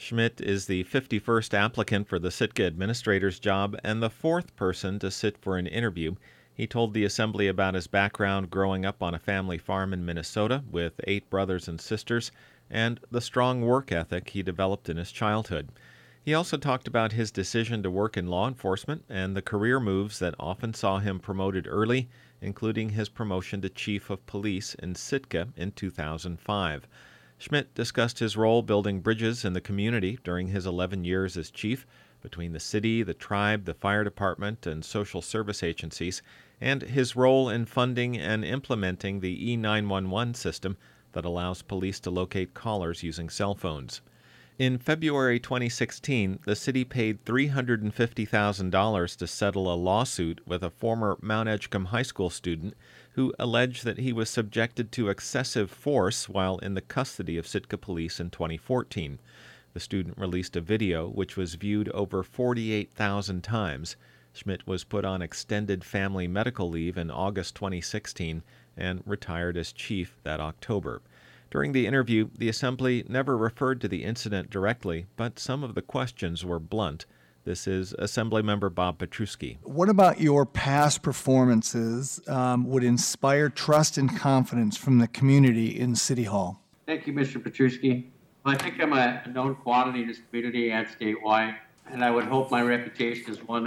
Schmidt is the 51st applicant for the Sitka administrator's job and the fourth person to sit for an interview. He told the Assembly about his background growing up on a family farm in Minnesota with 8 brothers and sisters and the strong work ethic he developed in his childhood. He also talked about his decision to work in law enforcement and the career moves that often saw him promoted early, including his promotion to Chief of Police in Sitka in 2005. Schmidt discussed his role building bridges in the community during his 11 years as chief between the city, the tribe, the fire department, and social service agencies, and his role in funding and implementing the E911 system that allows police to locate callers using cell phones. In February 2016, the city paid $350,000 to settle a lawsuit with a former Mount Edgecombe High School student who alleged that he was subjected to excessive force while in the custody of Sitka police in 2014. The student released a video which was viewed over 48,000 times. Schmidt was put on extended family medical leave in August 2016 and retired as chief that October. During the interview, the Assembly never referred to the incident directly, but some of the questions were blunt. This is Assemblymember Bob Petruski. What about your past performances would inspire trust and confidence from the community in City Hall? Thank you, Mr. Petruski. I think I'm a known quantity in this community and statewide, and I would hope my reputation is one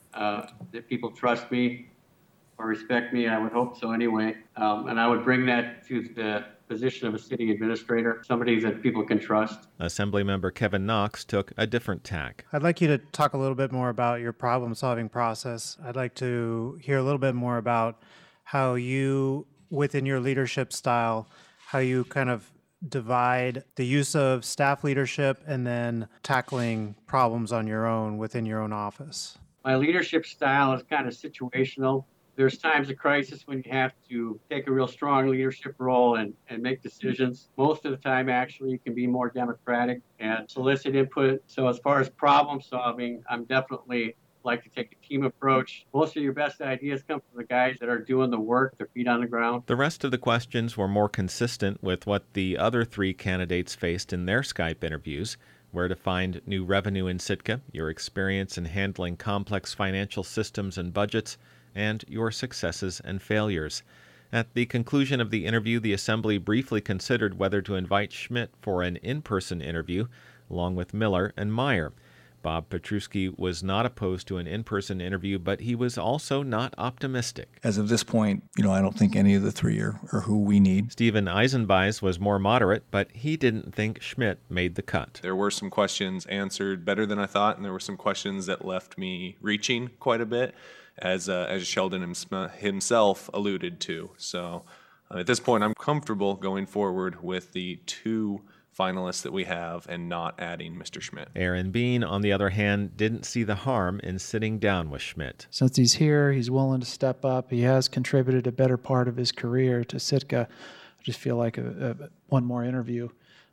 that people trust me or respect me. I would hope so anyway. And I would bring that to the position of a city administrator, somebody that people can trust. Assemblymember Kevin Knox took a different tack. I'd like you to talk a little bit more about your problem-solving process. I'd like to hear a little bit more about how you, within your leadership style, how you kind of divide the use of staff leadership and then tackling problems on your own within your own office. My leadership style is kind of situational. There's times of crisis when you have to take a real strong leadership role and make decisions. Most of the time, actually, you can be more democratic and solicit input. So as far as problem solving, I'm definitely like to take a team approach. Most of your best ideas come from the guys that are doing the work, their feet on the ground. The rest of the questions were more consistent with what the other 3 candidates faced in their Skype interviews: where to find new revenue in Sitka, your experience in handling complex financial systems and budgets, and your successes and failures. At the conclusion of the interview, the Assembly briefly considered whether to invite Schmidt for an in-person interview, along with Miller and Meyer. Bob Petruski was not opposed to an in-person interview, but he was also not optimistic. As of this point, I don't think any of the 3 are who we need. Stephen Eisenbeis was more moderate, but he didn't think Schmidt made the cut. There were some questions answered better than I thought, and there were some questions that left me reaching quite a bit, as Sheldon himself alluded to. So at this point, I'm comfortable going forward with the 2 finalists that we have and not adding Mr. Schmidt. Aaron Bean, on the other hand, didn't see the harm in sitting down with Schmidt. Since he's here, he's willing to step up. He has contributed a better part of his career to Sitka. I just feel like one more interview,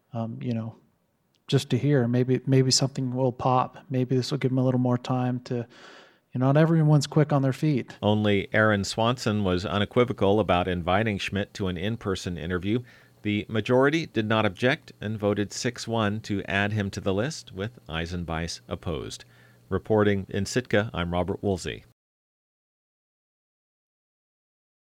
just to hear. Maybe something will pop. Maybe this will give him a little more time to. Not everyone's quick on their feet. Only Aaron Swanson was unequivocal about inviting Schmidt to an in-person interview. The majority did not object and voted 6-1 to add him to the list, with Eisenbeis opposed. Reporting in Sitka, I'm Robert Woolsey.